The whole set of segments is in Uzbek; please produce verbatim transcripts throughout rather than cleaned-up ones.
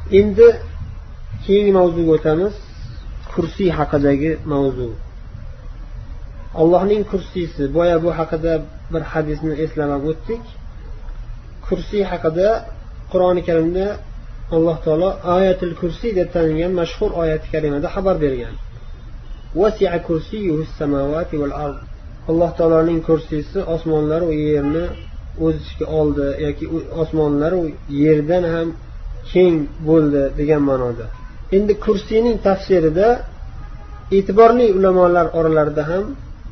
Endi keyingi mavzuga o'tamiz. Kursiy haqidagi mavzu. Allohning kursiysi. Boya bu haqida bir hadisni eslamab o'tdik. Kursiy haqida Qur'oni Karimda Alloh taolo Ayatul Kursiy deb tanilgan mashhur oyat karimada xabar bergan. Wasi'a kursiyyuhu as-samawati wal ard. Alloh taoloning kursiysi osmonlar va yerni o'z ichiga oldi yoki osmonlar va yerdan ham keng bo'ldi degan ma'noda. Endi kursiyning tafsirida e'tiborli ulamolar oralarida ham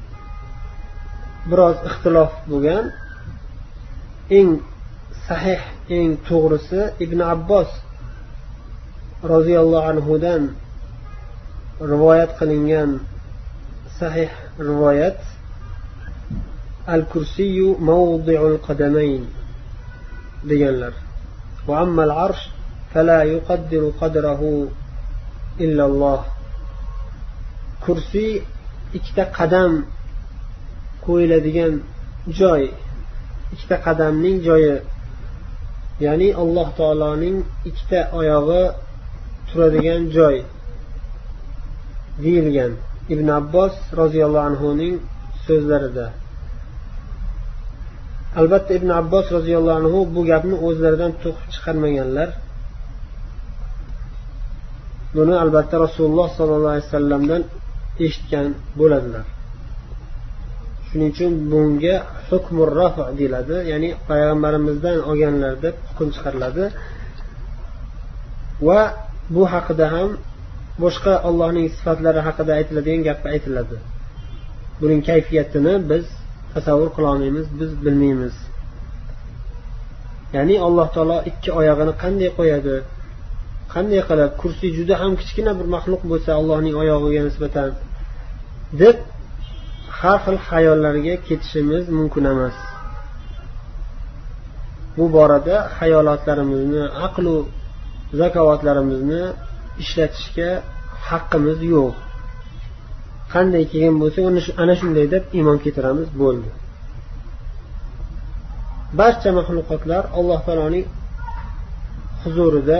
biroz ixtilof bo'lgan. Eng sahih, eng to'g'risi Ibn Abbos roziyallohu anhu dan rivoyat qilingan sahih rivoyat Al-Kursiyyu mawdi'ul qadamayn deganlar. Va amma al-arsh fala yuqaddiru qadrahu illa Allah. Kursiy ikkita qadam qo'yiladigan joy, ikkita qadamning joyi, ya'ni Alloh taoloning ikkita oyog'i turadigan joy deyilgan Ibn Abbos roziyallohu anhu ning so'zlarida. Albatta Ibn Abbos roziyallohu anhu bu gapni o'zlaridan to'qib chiqarmaganlar. Buni albatta Rasululloh sollallohu alayhi vasallamdan eshitgan bo'ladilar. Shuning uchun bunga hukmur rafa deyiladi, ya'ni payg'ambarimizdan olganlar deb hukm chiqariladi. Va bu haqida ham boshqa Allohning sifatlari haqida aytiladigan gap aytiladi. Buning kayfiyatini biz tasavvur qila olmaymiz, biz bilmaymiz. Ya'ni Alloh taolo ikki oyog'ini qanday qo'yadi? Qanday qilib? Kursiy juda ham kichkina bir maxluq bo'lsa Allohning oyog'iga nisbatan deb har xil xayollarga ketishimiz mumkin emas. Bu borada xayolotlarimizni, aql va zakovatlarimizni ishlatishga haqqimiz yo'q. Qanday kelgan bo'lsa, ana shunday deb iymon keltiramiz, bo'ldi. Barcha maxluqotlar Alloh taoloning huzurida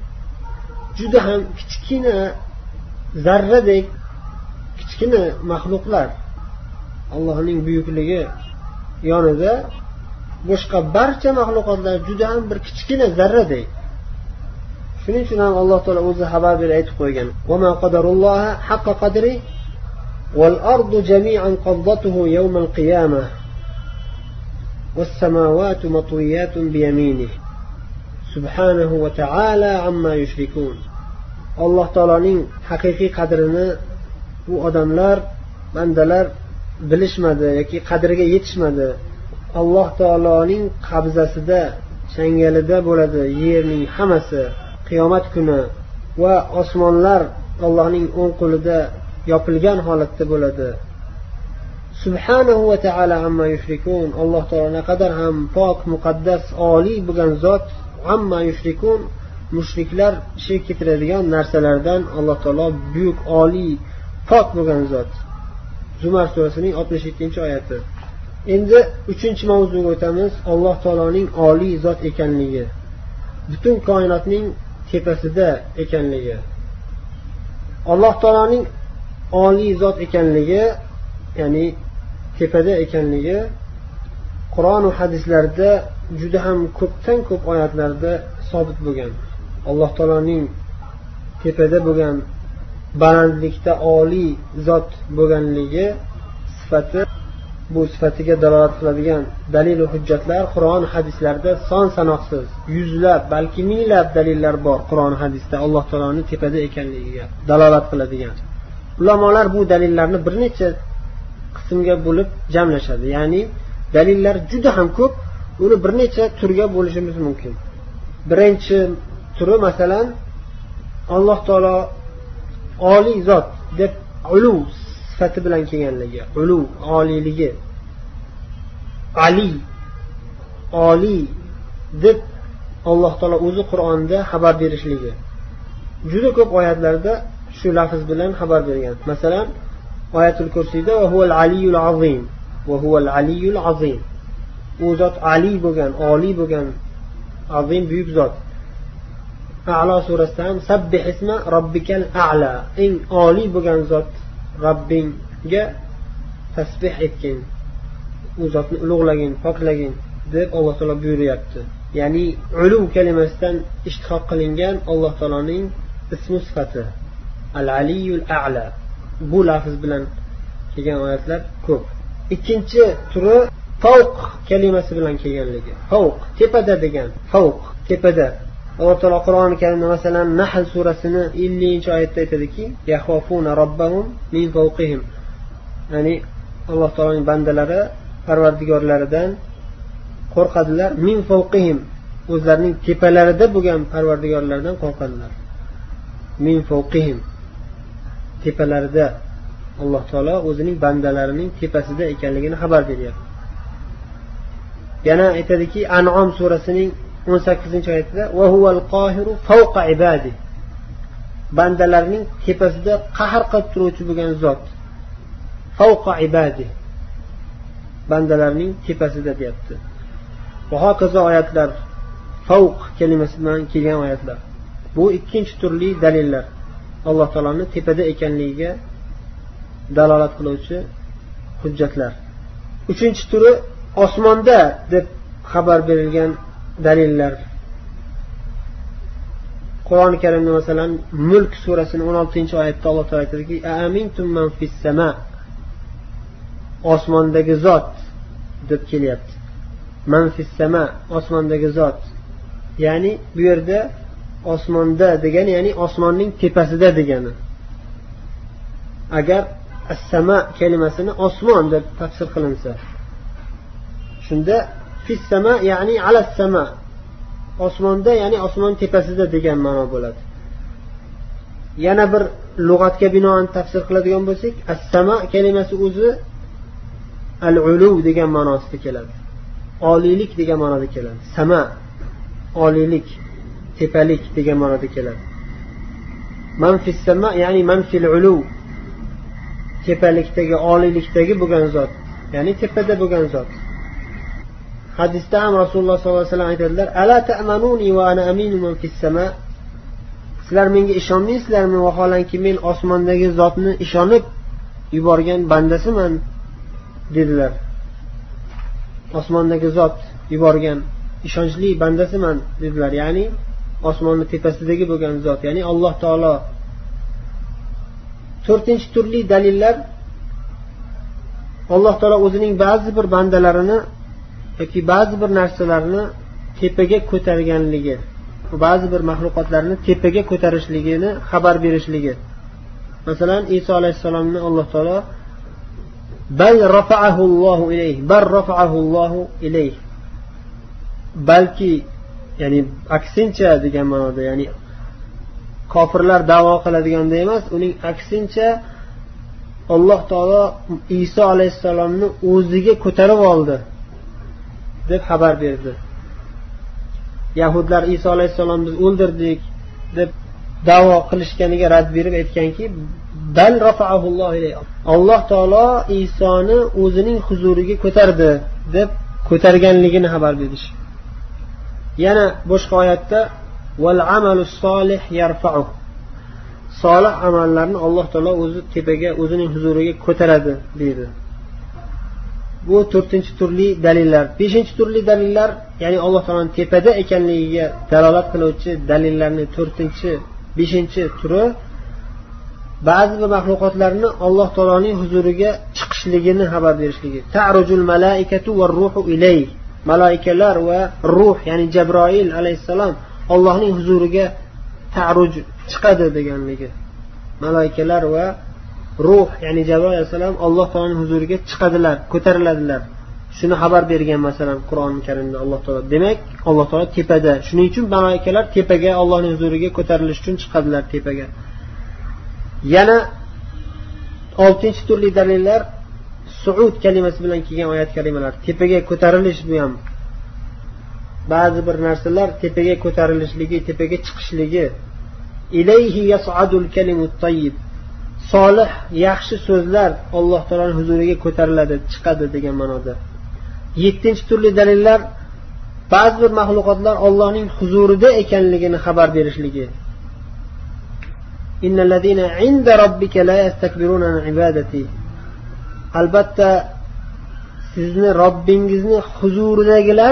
juda ham kichkina zarradek kichkina maxluqlar. Allohning buyukligi yonida boshqa barcha maxluqotlar juda ham bir kichkina zarradek. Shuning uchun ham Alloh taolo o'zi xabar berib aytib qo'ygan: "Va ma qadarulloha haqqa qadri wal ardu jami'an qabdatuhu yawmal qiyamah was samawati matwiyatun bi yaminihi subhanahu wa ta'ala amma yushrikun." Alloh taoloning haqiqiy qadrini bu odamlar, bandalar bilishmadi yoki qadriga yetishmadi. Alloh taoloning qabzasida, changalida bo'ladi yerning hammasi qiyomat kuni va osmonlar Allohning o'ng qo'lida yopilgan holatda bo'ladi. Subhanahu va ta'ala amma yushrikun. Alloh taolo naqadar ham pok, muqaddas, oliy bo'lgan zot. Amma yushrikun, mushriklar shirk keltiradigan narsalardan Alloh taolo buyuk, oliy, pok bo'lgan zot. Zumar surasining oltmish yettinchi oyati. Endi uchinchi mavzuga o'tamiz. Alloh taoloning oliy zot ekanligi, butun koinotning tepasida ekanligi. Alloh taoloning oliy zot ekanligi, ya'ni tepada ekanligi Qur'on va hadislarda juda ham ko'pdan ko'p oyatlarda sabit bo'lgan. Alloh taoloning tepada bo'lgan, balandlikda oliy zot bo'lganligi sifati, bu sifatiga dalolat qiladigan dalil va hujjatlar Qur'on hadislarda son sanoqsiz, yuzlab, balki minglab dalillar bor. Qur'on hadisda Alloh taoloning tepada ekanligiga dalolat qiladigan. Ulamolar bu dalillarni bir necha qismga bo'lib jamlashadi. Ya'ni dalillar juda ham ko'p, uni bir necha turga bo'lishimiz mumkin. Birinchi turi masalan Alloh taolo oliy zot deb ulu sifati bilan kelganligi, ulu oliyligi, ali oliy deb Alloh taolo o'zi Qur'onda xabar berishligi. Juda ko'p oyatlarda shu lafz bilan xabar bergan. Masalan, Oyatul Kursiyda va huval aliyul azim, va huval aliyul azim. U zot ali bo'lgan, oliy bo'lgan, azim buyuk zot. A'lo surasida ham sabbih isma robbikal a'la, eng oliy bo'lgan zot Robbingga tasbih etgin, u zotni ulug'lagin, poklagin deb Alloh taolo buyuryapti. Ya'ni ulu kalimasidan ishtiqoq qilingan Alloh taoloning ismi sifati al-aliyul a'la. Bu lafz bilan kelgan oyatlar ko'p. Ikkinchi turi fawq kalimasi bilan kelganligi. Fawq tepada degan, fawq tepada. Alloh taolo Qur'oni Karimda masalan Nahl surasini ellinchi oyatda aytadiki, yahofuna robbahum min fawqihim. Ya'ni Alloh taoloning bandalari parvardigorlaridan qo'rqadilar, min fawqihim, o'zlarining tepalarida bo'lgan parvardigorlardan qo'rqadilar. Min fawqihim, tepalarida. Alloh taolo o'zining bandalarining tepasida ekanligini xabar beryapti. Yana aytadiki An'om surasining o'n sakkizinchi oyatida va huval qohiru fawqa ibadi, bandalarining tepasida qahr qilib turuvchi bo'lgan zot. Fawqa ibadi, bandalarining tepasida deyapti. Va hokazo oyatlar, fawq kalimasi bilan kelgan oyatlar. Bu ikkinchi turli dalillar. Alloh taoloning tepada ekanligiga dalolat qiluvchi hujjatlar. Uchinchi turi osmonda deb xabar berilgan dalillar. Qur'oni Karimda masalan Mulk surasining o'n oltinchi oyatida Alloh taolo aytadiki, "Amintum man fis sama", osmondagi zot deb kelyapti. Man fis sama, osmondagi zot. Ya'ni bu yerda osmonda degani, ya'ni osmonning tepasida degani. Agar as-sama kalimasini osmon deb tafsir qilinsa, shunda fis sama ya'ni ala sama, osmonda ya'ni osmon tepasida degan ma'no bo'ladi. Yana bir lug'atga binoan tafsir qiladigan bo'lsak, as-sama kalimasi o'zi al-ulu degan ma'nosida keladi. Oliylik degan ma'noda keladi. Sama oliylik, tepalik degan ma'noda keladi. Man fis sama ya'ni man fil ulu, tepalikdagi, oliylikdagi bo'lgan zot, ya'ni tepada bo'lgan zot. Hadisda ham Rasululloh sollallohu alayhi vasallam aytadilar, "Ala ta'manuni va ana aminu man fis sama", sizlar menga ishonmaysizlarmi, vaholanki men osmondagi zotni ishonib yuborgan bandasiman dedilar. Osmondagi zot yuborgan ishonchli bandasiman dedilar. Ya'ni osmonning tepasidagi bo'lgan zot, ya'ni Alloh taolo. To'rtinchi turli dalillar, Alloh taolo o'zining ba'zi bir bandalarini yoki ba'zi bir narsalarni tepaga ko'targanligi, ba'zi bir mahluqotlarni tepaga ko'tarishligini xabar berishligi. Masalan, Iso alayhissalomni Alloh taolo bal rafa'ahu Allohu ilayh, bal rafa'ahu Allohu ilayh. Balki, ya'ni aksincha degan ma'noda, ya'ni kofirlar da'vo qiladiganda emas, uning aksincha Alloh taolo Iso alayhissalomni o'ziga ko'tarib oldi deb xabar berdi. Yahudlar Iso alayhissalomni biz o'ldirdik deb da'vo qilishganiga rad berib aytganki, bal rafa'ahu Alloh ilayh. Alloh taolo Isoni o'zining huzuriga ko'tardi deb ko'targanligini xabar berish. Yana boshqa oyatda val amalus solih yarfa'u, solih amallarni Alloh taolo o'zi tepaga, o'zining huzuriga ko'taradi deydi. Bu to'rtinchi turli dalillar. Beshinchi turli dalillar, ya'ni Alloh taoloning tepada ekanligiga dalolat qiluvchi dalillarning to'rtinchi, beshinchi turi ba'zi bir mahluqotlarni Alloh taoloning huzuriga chiqishligini xabar berishligi. Ta'rujul malaikatu var ruhu ilayh, malaikalar va ruh, ya'ni Jabroil alayhissalom Allohning huzuriga ta'ruj chiqadi deganligi. Malaikalar va ruh, ya'ni Jabroil alayhissalom Alloh taoloning huzuriga chiqadilar, ko'tariladilar. Shuni xabar bergan masalan Qur'oni Karimda Alloh taolo. Demak, Alloh taolo tepada. Shuning uchun malaikalar tepaga, Allohning huzuriga ko'tarilish uchun chiqadilar tepaga. Yana oltinchi turli dalillar suud kalimasi bilan kelgan oyat kalimalar. Tepaga ko'tarilish bu ham. Ba'zi bir narsalar tepaga ko'tarilishligi, tepaga chiqishligi. Ilayhi yas'adul kalimut tayyib. Solih, yaxshi so'zlar Alloh taoloning huzuriga ko'tariladi, chiqadi degan ma'noda. yettinchi turli dalillar ba'zi bir mahluqotlar Allohning huzurida ekanligini xabar berishligi. Innallazina 'inda robbika la yastakbiruna an ibadati. Albatta sizni Robbingizni huzuridagilar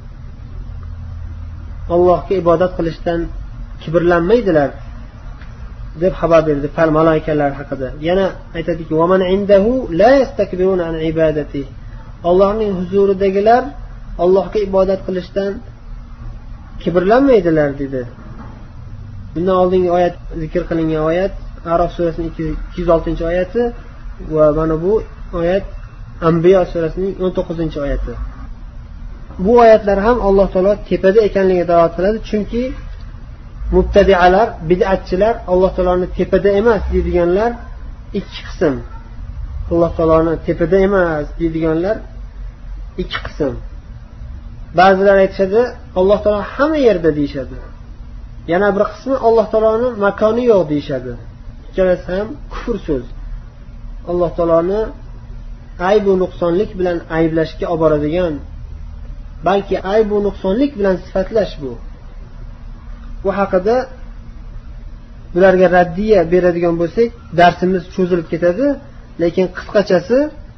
Allohga ibodat qilishdan kibrlanmaydilar deb xabar berdi fal malaikalar haqida. Yana aytadiki: "Va man 'indahu la yastakbiruna an ibadati." Allohning huzuridagilar Allohga ibodat qilishdan kibrlanmaydilar dedi. Bundan oldingi oyat zikr qilingan oyat Arof surasining ikki yuz oltinchi oyati va mana bu oyat Anbiyo surasining o'n to'qqizinchi oyati. Bu oyatlar ham Alloh taolo tepada ekanligiga dalolat qiladi, chunki mubtadialar, bid'atchilar Alloh taoloni tepada emas deydiganlar ikki qism. Alloh taoloni tepada emas deydiganlar ikki qism. Ba'zilar aytishadi, Alloh taolo hamma yerda deyshadi. Yana bir qismi Alloh taoloni makoni yo'q deyshadi. Ikkalasi ham kufr so'z. Alloh taoloni ayb va nuqsonlik bilan ayblashga olib boradigan, balki ayb va nuqsonlik bilan sifatlash bu. Bu haqida bularga raddiya beradigan bo'lsak, darsimiz cho'zilib ketadi, lekin qisqachasi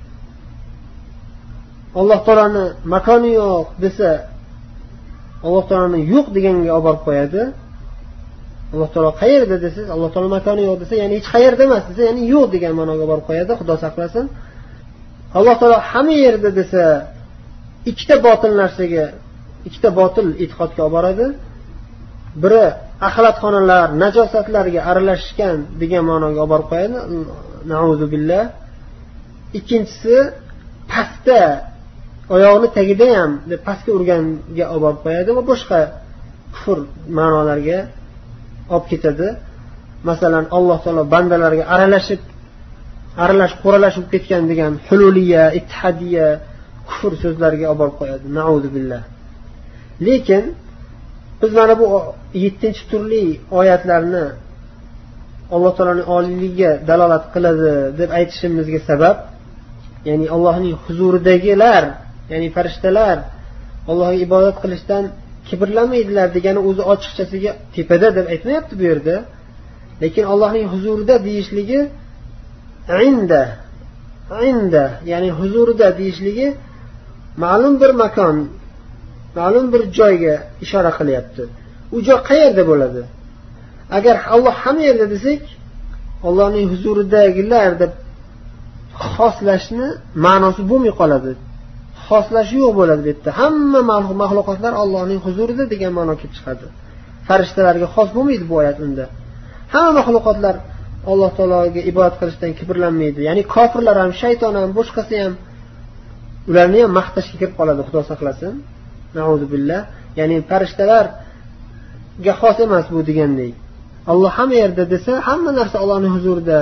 Alloh taoloni makoni yo'q desa, Alloh taoloni yo'q deganga olib borib qo'yadi. Alloh taolo qayerda desiz, Alloh taolo makoni yo'q desa, ya'ni hech qayerda emas desa, ya'ni yo'q degan ma'noga olib borib qo'yadi, Xudo saqlasin. Alloh taolo hamma yerda desa, ikkita botil narsaga, ikkita botil e'tiqodga olib boradi. Biri axlatxonalar, najosatlarga aralashgan degan ma'noga olib borib qo'yadi. Nauzu billah. Ikkinchisi pastda oyoqni tagida ham deb pastga urganga olib borib qo'yadi va boshqa kufr ma'nolarga olib ketadi. Masalan, Alloh taolo bandalarga aralashib aralash qo'ralashib ketgan degan hululiya, ittihadiya, kufr so'zlariga olib borib qo'yadi. Nauzu billah. Lekin biz mana bu yettinchi turli oyatlarni Alloh taoloning oliyligiga dalolat qiladi deb aytishimizga sabab, ya'ni Allohning huzuridagilar, ya'ni farishtalar Allohga ibodat qilishdan kibrlanmaydilar degani o'zi ochiqchasiga tepada deb aytmayapti bu yerda. Lekin Allohning huzurida deyishligi inda, inda, ya'ni huzurida deyishligi ma'lum bir makon, ma'lum bir joyga ishora qilyapti. U joy qayerda bo'ladi? Agar Alloh hamma yerda desak, Allohning huzuridagilar deb xoslashni ma'nosi bo'lmay qoladi. Xoslash yo'q bo'ladi bu yerda. Hamma mahluqotlar Allohning huzurida degan ma'no kelib chiqadi. Farishtalarga xos bo'lmaydi bu oyat unda. Hamma mahluqotlar Alloh taologa ibodat qilishdan kibrlanmaydi. Ya'ni kofirlar ham, shayton ham, boshqasi ham ularni ham maqtashga kirib qoladi, Xudo saqlasin. Nauzu billah. Ya'ni farishtalarga xos emas bu degandek. Alloh hamma yerda desa, hamma narsa Allohning huzurida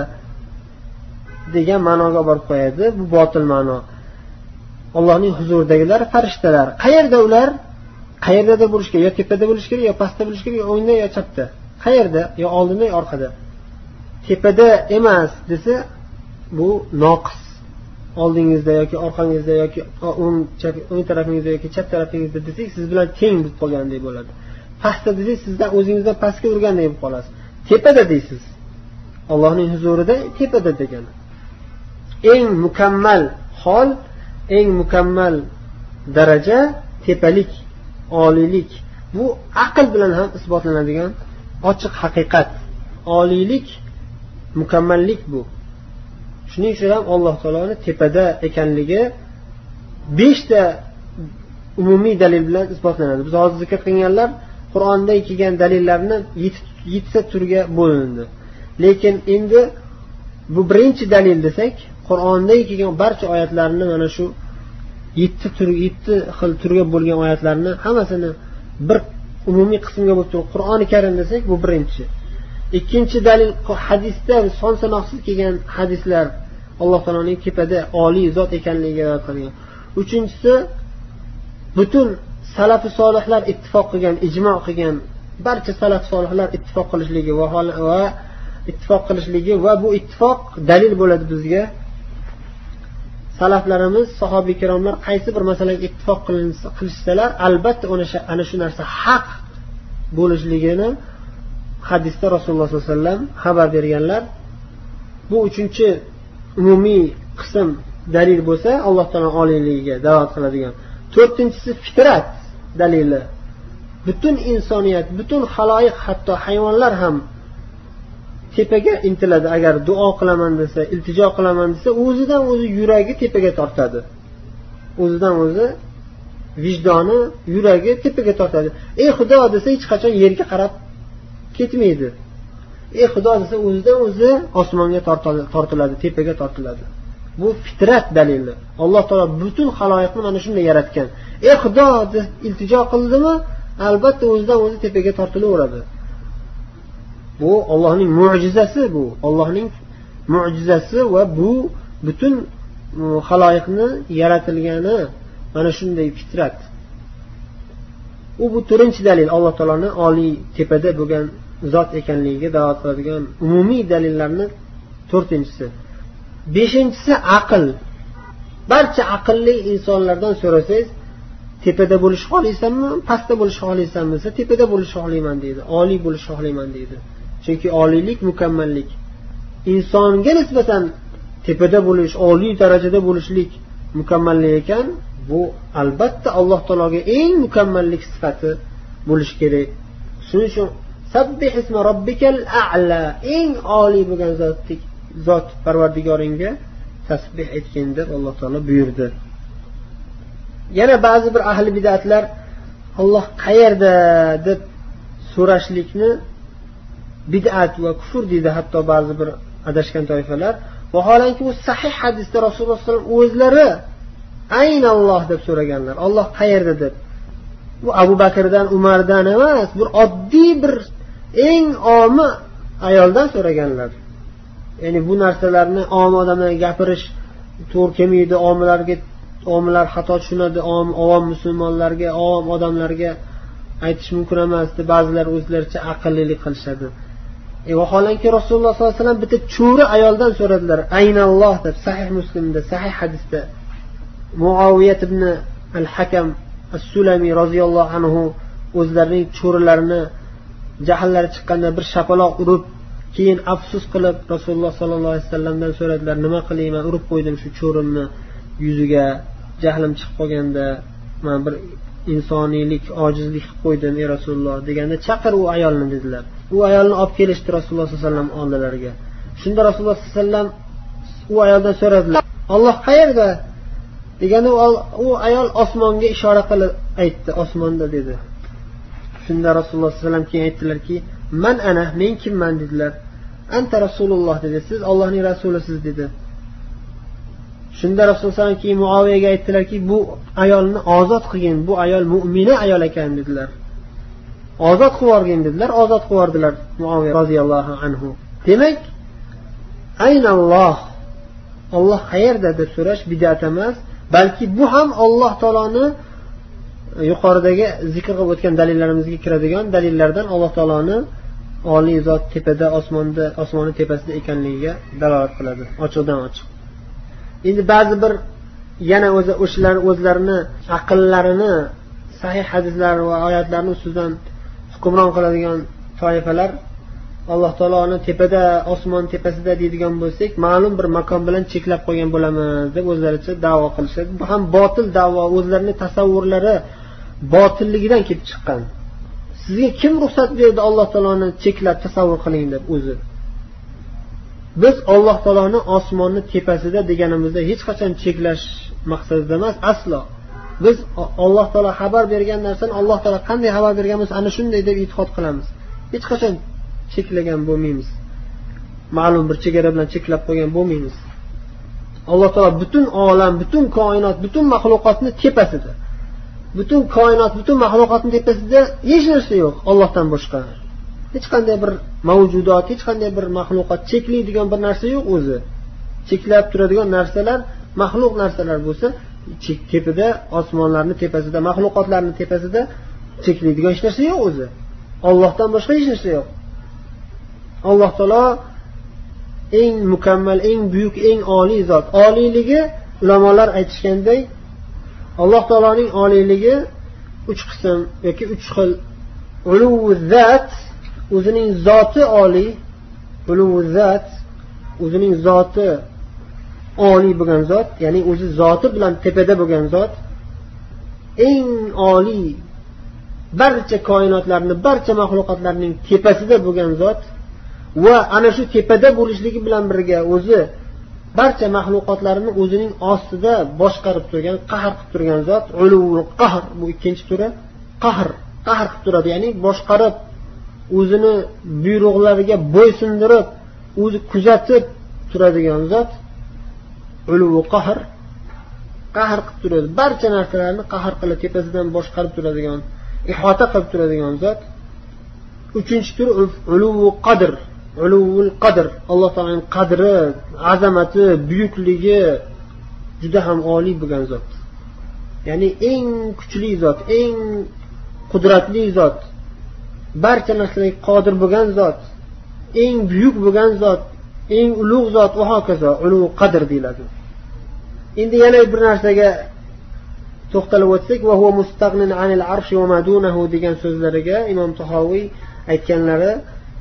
degan ma'noga borib qo'yadi. Bu botil ma'no. Allohning huzuridagilar farishtalar. Qayerda ular? Qayerda bo'lish kerak? Yo tepada bo'lish kerak, yo pastda bo'lish kerak, yo o'ngda, yo chapda. Qayerda? Yo oldinda, yo orqada. Tepada emas desa, bu noqis. Oldingizda yoki orqangizda yoki o'ng o'ng tarafingizda yoki chap tarafingizda desak, siz bilan teng bo'lib qolgandek bo'ladi. Pastda desak, sizdan o'zingizdan pastga urgandek bo'lib qolasiz. Tepada deysiz. Allohning huzurida tepada degani. Eng mukammal hol, eng mukammal daraja tepalik, oliylik. Bu aql bilan ham isbotlanadigan ochiq haqiqat. Oliylik, mukammallik bu. Shuning uchun ham Alloh taoloni tepada ekanligi beshta umumiy dalil bilan isbotlanadi. Biz hozir zikr qilganlar Qur'onda kelgan dalillarni yettita turga bo'lindi. Lekin endi bu birinchi dalil desak, Qur'onda kelgan barcha oyatlarni mana shu yetti tur, yetti xil turga bo'lgan oyatlarni hammasini bir umumiy qismga bo'lib turib Qur'oni Karim desak, bu birinchi. Ikkinchi dalil hadisda son sanoqsiz kelgan hadislar Alloh taoloning tepada oliy zot ekanligiga dalolat qilgan. Uchinchisi butun salaf solihlar ittifoq qilgan, ijmo' qilgan, barcha salaf solihlar ittifoq qilishligi va va ittifoq qilishligi va bu ittifoq dalil bo'ladi bizga salaflarimiz, sahobiy kiromlar qaysi bir masalaga ittifoq qilishsalar, albatta ana shu narsa haq bo'lishligini hadisda Rasululloh sollallohu alayhi vasallam xabar berganlar. Bu uchinchi umumiy qism dalil bo'lsa, Alloh taolo oliyligiga da'vat qiladigan. To'rtinchisi fitrat dalili. Butun insoniyat, butun xaloyiq, hatto hayvonlar ham tepaga intiladi. Agar duo qilaman desa, iltijo qilaman desa, o'zidan o'zi yuragi tepaga tortadi. O'zidan o'zi vijdoni, yuragi tepaga tortadi. Ey Xudo desa, hech qachon yerga qarab ketmaydi. Ey Xudo desa, o'zidan o'zi osmonga tortiladi, tepaga tortiladi. Bu fitrat dalili. Alloh taolo butun xaloyiqni mana shunday yaratgan. Ey Xudo deb iltijo qildimi, albatta o'zidan o'zi tepaga tortilaveradi. Bu Allohning mo'jizasi, bu Allohning mo'jizasi va bu butun xaloyiqni yaratilgani mana shunday fitrat. U bu to'rtinchi dalil, Alloh taoloning oliy tepada bo'lgan zot ekanligiga da'vat qiladigan umumiy dalillarning to'rtinchisi. Beshinchisi aql. Barcha aqlli insonlardan so'rasangiz, tepada bo'lishni xohlaysanmi, pastda bo'lishni xohlaysanmi desa, tepada bo'lishni xohlayman deydi, oliy bo'lishni xohlayman deydi. Chunki oliylik mukammallik. Insonga nisbatan tepada bo'lish, oliy darajada bo'lishlik mukammallik ekan, bu albatta Alloh taologa eng mukammallik sifati bo'lish kerak. Shuning uchun sabbih isma robbikal a'la, eng oliy bo'lgan zotlik zot Parvardigoringga tasbih etgin deb Alloh taolo buyurdi. Yana ba'zi bir ahli bid'atlar Alloh qayerda deb so'rashlikni bid'at va kufr deydi, hatto ba'zi bir adashgan toifalar. Vaholanki bu sahih hadisda Rasululloh sollallohu alayhi vasallam o'zlari aynalloh deb so'raganlar. Alloh qayerda deb. Bu Abu Bakrdan, Umardan emas, bir oddiy bir eng omi ayoldan so'raganlar. Ya'ni bu narsalarni om odamlarga gapirish to'g'ri kelmaydi, omlarga omlar xato tushunadi, om avom musulmonlarga, avom odamlarga aytish mumkin emas deb ba'zilar o'zlaricha aqllilik qilishadi. E vaholanki Rasululloh sollallohu alayhi vasallam bitta cho'ri ayoldan so'radilar, aynalloh deb, sahih Muslimda, sahih hadisda. Muaviyat ibn al-Hakam as-Sulami roziyallohu anhu o'zlarining cho'rilarini jahllari chiqqanda bir shapaloq urib, keyin afsus qilib Rasululloh sollallohu alayhi vasallamdan so'radilar, nima qilayman, urib qo'ydim shu cho'rimni yuziga, jahlim chiqib qolganda men bir insoniylik, ojizlik qilib qo'ydim ey Rasululloh deganda, chaqir u ayolni dedilar. U ayolni olib kelishdi Rasululloh sollallohu alayhi vasallam oldilariga. Shunda Rasululloh sollallohu alayhi vasallam u ayoldan so'radilar, Alloh qayerda deganda u ayol osmonga ishora qilib aytdi, osmonda dedi. Shunda Rasululloh sollallohu alayhi vasallam keyin aytdilarki, man ana, men kimman dedilar. Anta Rasululloh dedi, siz Allohning rasulisiz dedi. Shunda Rasululloh sollallohu alayhi vasallam keyin Muaviyaga aytdilarki, bu ayolni ozod qilgin, bu ayol mu'mina ayol ekan dedilar. Ozod qilib yuborgin dedilar, ozod qilib yubordilar Muaviya roziyallohu anhu. Demak, aynalloh, Alloh qayerda deb so'rash bid'at emas, balki bu ham Alloh taoloni yuqoridagi zikr qilib o'tgan dalillarimizga kiradigan dalillardan Alloh taoloni oliy zot tepada, osmonda, osmonning tepasida ekanligiga dalolat qiladi, ochiqdan ochiq. Endi ba'zi bir yana o'zi o'shalar o'zlarini aqllarini sahih hadislar va oyatlarni ustidan hukmron qiladigan toifalar Alloh taoloni tepada, osmon tepasida deydigan bo'lsak, ma'lum bir makon bilan cheklab qo'ygan bo'lamiz deb o'zlaricha da'vo qilishadi. Bu ham botil da'vo, o'zlarining tasavvurlari botilligidan kelib chiqqan. Sizga kim ruxsat berdi Alloh taoloni cheklab tasavvur qiling deb o'zi? Biz Alloh taoloni osmonni tepasida deganimizda hech qachon cheklash maqsadida emas, aslo. Biz Alloh taolo xabar bergan narsani Alloh taolo qanday xabar bergan bo'lsa, ana shunday deb e'tiqod qilamiz. Hech qachon cheklagan bo'lmaymiz. Ma'lum bir chegara bilan cheklab qo'ygan bo'lmaymiz. Alloh taolo butun olam, butun koinot, butun maxluqotni tepasida. Butun koinot, butun maxluqotning tepasida hech narsa yo'q Allohdan boshqa. Hech qanday bir mavjudot, hech qanday bir maxluqot cheklaydigan bir narsa yo'q o'zi. Cheklab turadigan narsalar maxluq narsalar bo'lsa, tepada, osmonlarning tepasida, maxluqotlarning tepasida cheklaydigan hech narsa yo'q o'zi. Allohdan boshqa hech narsa yo'q. Alloh taolo eng mukammal, eng buyuk, eng oliy zot. Oliyligi ulamolar aytishganday, Alloh taoloning oliyligi uch qism yoki uch xil. Uluvuz-zat, o'zining zoti oliy, uluvuz-zat, o'zining zoti oliy bo'lgan zot, ya'ni o'zi zoti bilan tepada bo'lgan zot, eng oliy, barcha koinotlarni, barcha mahluqotlarning tepasida bo'lgan zot va ana shu tepada bo'lishligi bilan birga o'zi barcha mahluqotlarni o'zining ostida boshqarib turgan, qahr qilib turgan zot. Uluvul qahr, bu ikkinchi turi. Qahr, qahr qilib turadi, ya'ni boshqarib, o'zini buyruqlariga bo'ysundirib, o'zi kuzatib turadigan zot. Uluvul qahr, qahr qilib turadi, barcha narsalarni qahr qilib tepasidan boshqarib turadigan, ihota qilib turadigan zot. Uchinchi tur uluvul qadr. Uluvul qadr, Alloh taolaning qadri, azamati, buyukligi juda ham oliy bo'lgan zot. Ya'ni eng kuchli zot, eng qudratli zot, barcha narsalarga qodir bo'lgan zot, eng buyuk bo'lgan zot, eng ulug' zot va hokazo, ulug' qadr deyiladi. Endi yana bir narsaga to'xtalib o'tsak, va huwa mustagnin anil arshi va madunahu degan so'zlariga Imom Tahoviy aytganlari,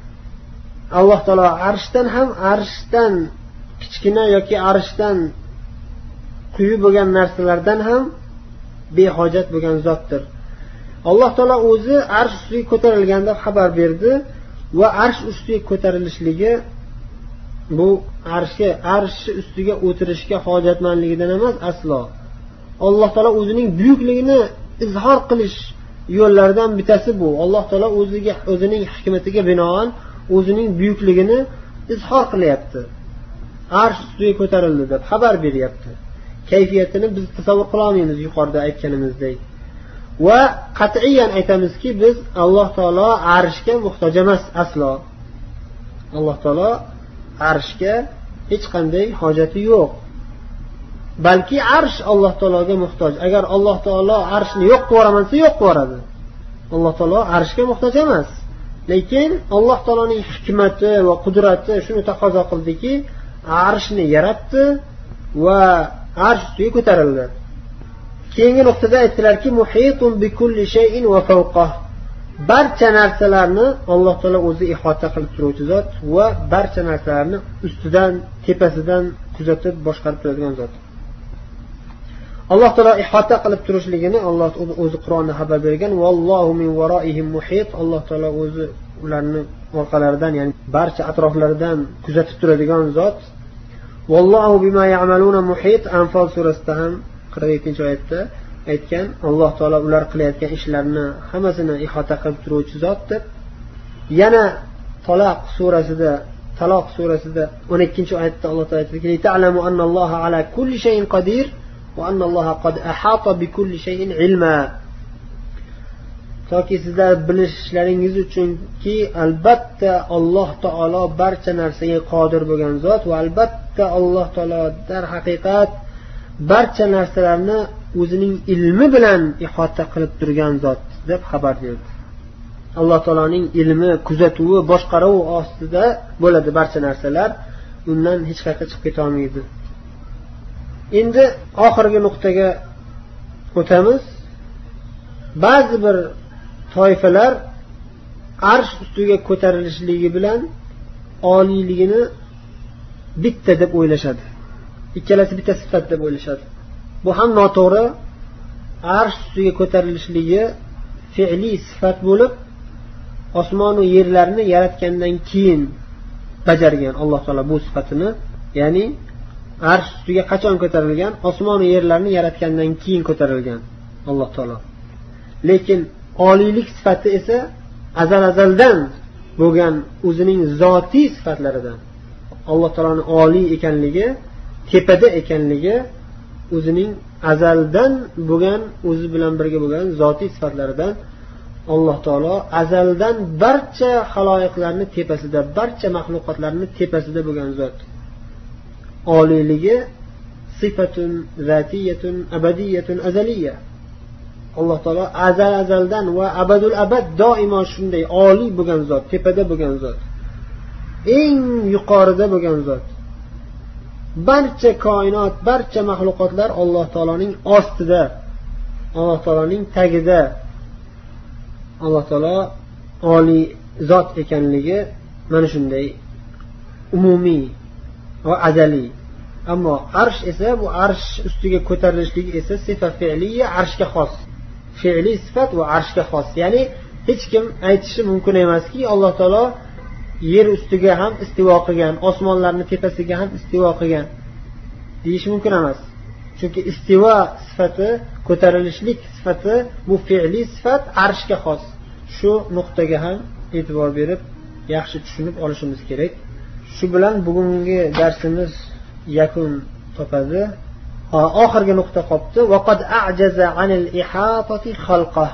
Alloh taolo arshdan ham, arshdan kichkina yoki arshdan quyi bo'lgan narsalardan ham behojat bo'lgan zotdir. Alloh taolo o'zi arsh ustiga ko'tarilganda xabar berdi va arsh ustiga ko'tarilishligi bu arshga, arsh ustiga o'tirishga hojatmanligidan emas aslo. Alloh taolo o'zining buyukligini izhor qilish yo'llaridan bittasi bu. Alloh taolo o'ziga, o'zining hikmatiga binoan o'zining buyukligini izhor qilyapti. Arsh ustiga ko'tarildi deb xabar beryapti. Kayfiyatini biz tasavvur qila olmaymiz yuqorida aytganimizdek. Va qat'iyan aytamizki, biz Alloh taolo arshga muhtoj emas aslo. Alloh taolo arshga hech qanday hojati yo'q. Balki arsh Alloh taologa muhtoj. Agar Alloh taolo arshni yo'q qilib desa, yo'q qiladi. Alloh taolo arshga muhtoj emas. Lekin Alloh taoloning hikmati va qudrati shuni taqozo qildiki, arshni yaratdi va arsh ustiga ko'tarildi. Keyingi nuqtada aytdilarki, muhitun bi kulli shay'in va fawqah. Barcha narsalarni Alloh taolo o'zi ihota qilib turuvchi zot va barcha narsalarni ustidan, tepasidan kuzatib boshqarib turadigan zot. Alloh taolo ihota qilib turishligini Alloh o'zi Qur'onda xabar bergan. Vallohu min varoihim muhit. Alloh taolo o'zi ularni orqalaridan, ya'ni barcha atroflaridan kuzatib turadigan zot. Vallohu bima ya'maluna muhit. Anfal surasida ham qirq yettinchi oyatda aytgan, Alloh taolo ular qilayotgan ishlarni hammasini ihota qilib turuvchi zot deb. Yana Taloq surasida, Taloq surasida o'n ikkinchi oyatda Alloh taolo aytdiki, "Ta'lamu anna Alloha ala kulli shay'in qodir va anna Alloha qad ahata bi kulli shay'in ilma." Toki sizlar bilishlaringiz uchunki, albatta Alloh taolo barcha narsaga qodir bo'lgan zot va albatta Alloh taolo dar haqiqat barcha narsalarni o'zining ilmi bilan ihota qilib turgan zot deb xabar berdi. Alloh taoloning ilmi, kuzatuvi, boshqaruvi ostida bo'ladi barcha narsalar, undan hech qayerga chiqib keta olmaydi. Endi oxirgi nuqtaga o'tamiz. Ba'zi bir toifalar arsh ustiga ko'tarilishligi bilan oliyligini bitta deb o'ylashadi. Ikkalasi bitta sifat deb o'ylashadi. Bu ham noto'g'ri. Arsh ustiga ko'tarilishligi fe'li sifat bo'lib, osmon va yerlarni yaratgandan keyin bajargan Alloh taolo bu sifatini, ya'ni arsh ustiga qachon ko'tarilgan? Osmon va yerlarni yaratgandan keyin ko'tarilgan Alloh taolo. Lekin oliylik sifati esa azal-azaldan bo'lgan o'zining zotiy sifatlaridan. Alloh taoloning oliy ekanligi, tepada ekanligi o'zining azaldan bo'lgan, o'zi bilan birga bo'lgan zotiy sifatlaridan. Alloh taolo azaldan barcha xaloyiqlarni tepasida, barcha mahluqotlarni tepasida bo'lgan zot. Oliyligi sifatun zatiyatun abadiyatun azaliyya. Alloh taolo azal azaldan va abadul abad doimo shunday oliy bo'lgan zot, tepada bo'lgan zot, eng yuqorida bo'lgan zot. barcha koinot, barcha maxluqotlar Alloh taoloning ostida, Alloh taoloning tagida. Alloh taolo oliy zot ekanligi mana shunday umumiy va azaliy. Ammo arsh esa, bu arsh ustiga ko'tarilishligi esa sifat fe'liya, arshga xos. Fe'li sifat va arshga xos. Ya'ni hech kim aytishi mumkin emaski, Alloh taolo yer ustiga ham istivo qilgan, osmonlarning tepasiga ham istivo qilgan deyish mumkin emas. Chunki istivo sifati, ko'tarilishlik sifati bu fe'li sifat, arshga xos. Shu nuqtaga ham e'tibor berib yaxshi tushunib olishimiz kerak. Shu bilan bugungi darsimiz yakun topadi. Oxirgi nuqta qolibdi. Vaqad a'jaza 'anil ihatati khalqah.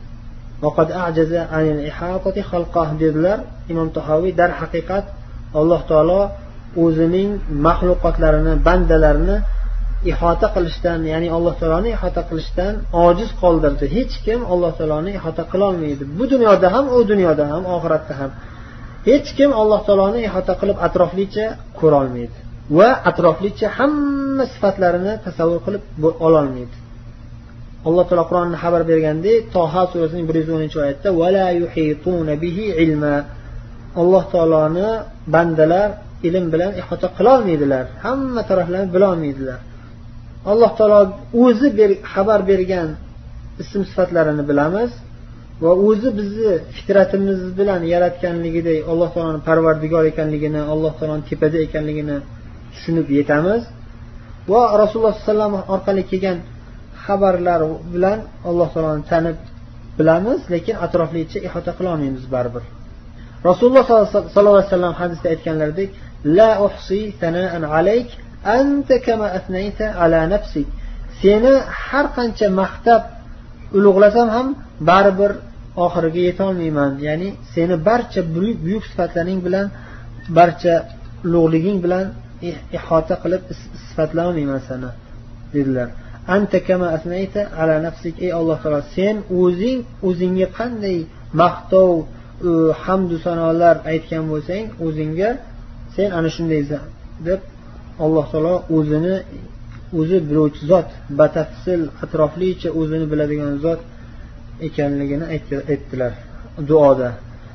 Vaqad a'jaza 'anil ihatati khalqah dedilar Imom Tahoviy. Dar haqiqat Alloh taolo o'zining maxluqotlarini, bandalarini ihota qilishdan, ya'ni Alloh taoloni ihota qilishdan ojiz qoldirdi. Hech kim Alloh taoloni ihota qila olmaydi. Bu dunyoda ham, u dunyoda ham, oxiratda ham. Hech kim Alloh taoloni ihota qilib atroflicha ko'ra olmaydi va atroflicha hamma sifatlarini tasavvur qilib ola olmaydi. Alloh taolo Qur'onda xabar bergandek, Toha surasining bir yuz o'ninchi oyatda va la yuhituna bihi ilma. Alloh taoloni bandalar ilm bilan ihota qila olmaydilar. Hamma taraflarni bila olmaydilar. Alloh taolo o'zi ber, xabar bergan ism sifatlarini bilamiz va o'zi bizni fitratimiz bilan yaratganligidek Alloh taoloning parvardigor ekanligini, Alloh taoloning tepada ekanligini tushunib yetamiz va Rasululloh sollallohu alayhi vasallam orqali kelgan xabarlar bilan Alloh taoloni tanib bilamiz, lekin atroflicha ihota qila olmaymiz baribir. Rasululloh sollallohu alayhi vasallam hadisda aytganlaridek, la uhsi sana'an alayk anta kama asnayta ala nafsik. Seni har qancha maqtab ulug'lasam ham baribir oxiriga yeta olmayman. Ya'ni seni barcha buyuk buyuk sifatlaring bilan, barcha ulug'liging bilan ihota qilib sifatlay olmayman seni dedilar. Anta kama asnayta ala nafsik. Ey Alloh taolo, sen o'zing o'zingga qanday maqtov, hamd va sanolar aytgan bo'lsang, o'zingga sen ana shundaysan deb Alloh taolo o'zini o'zi biluvchi zot, batafsil atroflicha o'zini biladigan zot ekanligini aytdilar duoda.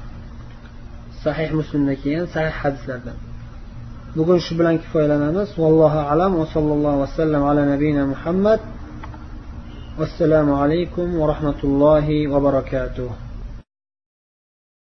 Sahih Muslimda kelgan sahih hadislardan. Bugun shu bilan kifoyalanamiz. Vallohu alam va sallallohu vasallam ala nabiyina Muhammad. Assalomu alaykum va rahmatullohi va barakatuh.